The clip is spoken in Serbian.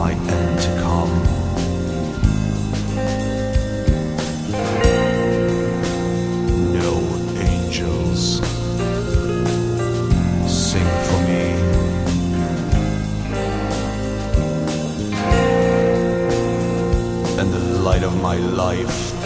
my end to come. No angels sing for me. And the light of my life